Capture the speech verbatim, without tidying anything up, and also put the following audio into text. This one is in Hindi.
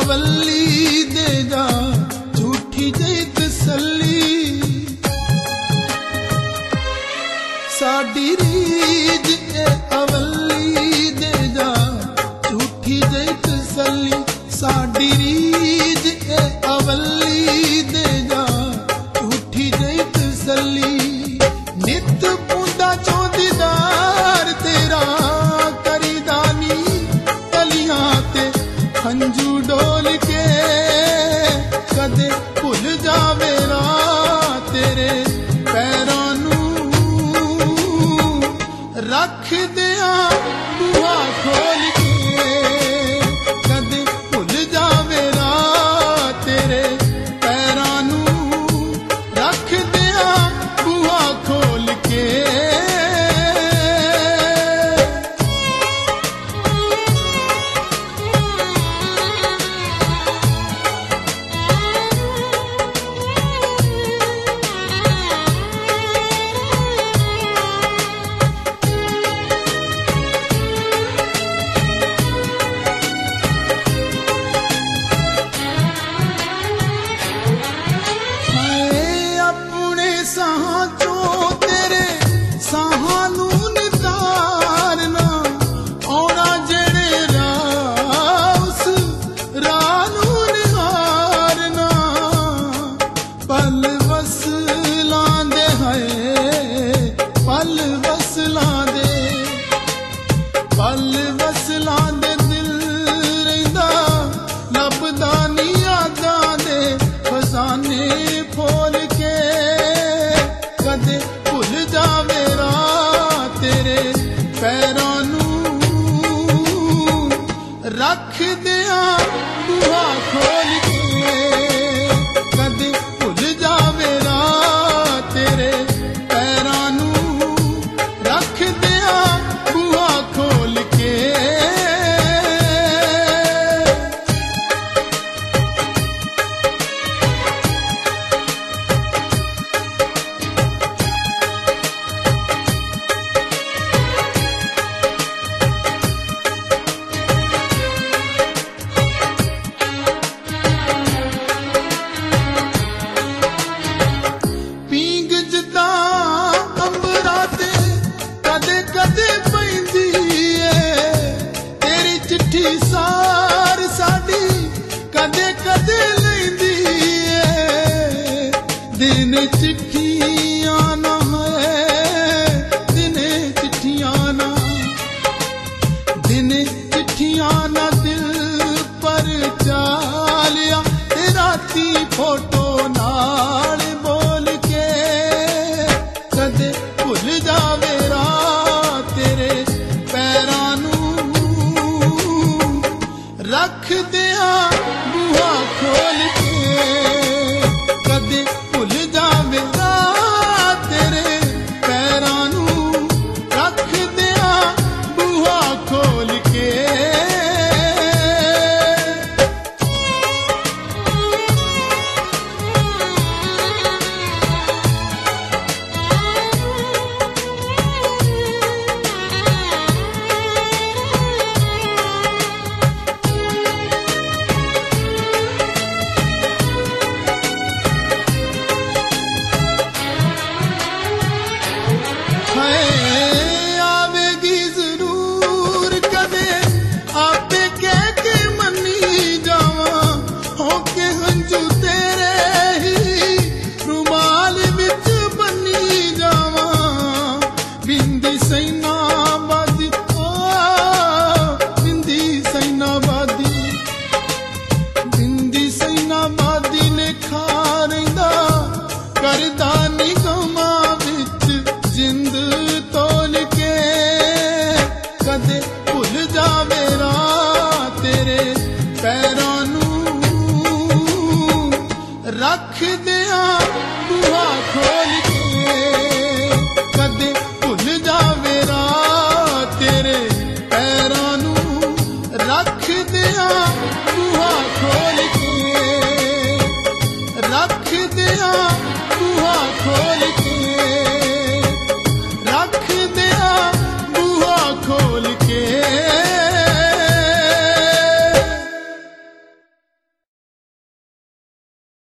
अवली दे जा झूठी जई तसल्ली साडी रीज ए अवली दे जा झूठी जई तसल्ली साडी रीज ए अवली दे जा झूठी जई तसल्ली नित पूंदा चौंदीदार तेरा करीदानी तलियां ते हंजू डोल के कदे भुल जावे ना तेरे पैरां नूं रख दिया बूहा खोल के कदे भुल जावे ना तेरे पैरां नूं रख दिया बूहा खोल के पल वसलां दे दिल रहिंदा लभदा नी यादां दे खजाने खोल के कदे भुल जावे राह तेरे पैरां नूं रख दिया बूहा खोल के कदे भुल जावे राह तेरे पैरां नूं रख दिया बूहा खोल के पींग जिदा अंबरा ते कदे कदे पैंदी है तेरी चिट्ठी सार साडी कदे कदे लैंदी है दिन चिट्ठियां ना है दिन चिट्ठियां ना दिन चिट्ठियां ना दिल पर चालिया ते राती फोटो नाल बोल के कदे भुल जावे राह तेरे पैरां नूं रख दिया बूहा खोल के कदे भुल जावे राह तेरे पैरां नूं रख दिया बूहा खोल के आवेगी जरूर कदे आपे कह के मनी जावा होके हंजू तेरे ही रुमाल विच बनी जावा बिंदी सैना बादी ओ बिंदी सैना बादी बिंदी सैना बादी ने खा रहिंदा करदा निगमा विच जिंद तोल के कदे भुल जावे राह तेरे पैरां नूं रख दिया बूहा खोल के कदे भुल जावे राह तेरे पैरां नूं रख दिया बूहा खोल के रख दिया बूहा खोल